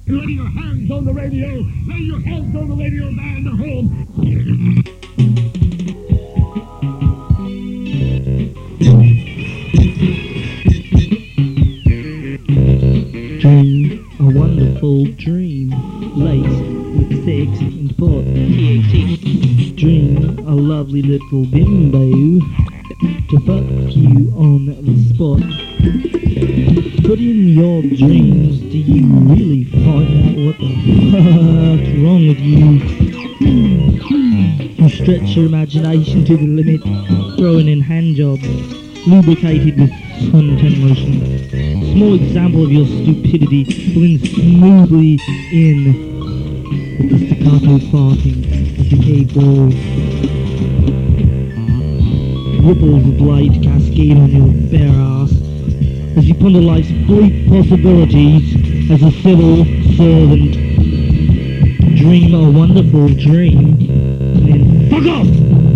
Lay your hands on the radio. Lay your hands on the radio band at home. Dream a wonderful dream, laced with sex and pot. Dream a lovely little bimbo to fuck you on the spot. But in your dreams, do you really find out what the fuck's wrong with you? You stretch your imagination to the limit, throwing in hand jobs, lubricated with suntan lotion. Small example of your stupidity, blends smoothly in with the staccato farting of decayed balls. Ripples of light cascade on your bare ass as you ponder life's bleak possibilities as a civil servant. Dream a wonderful dream, and then fuck off!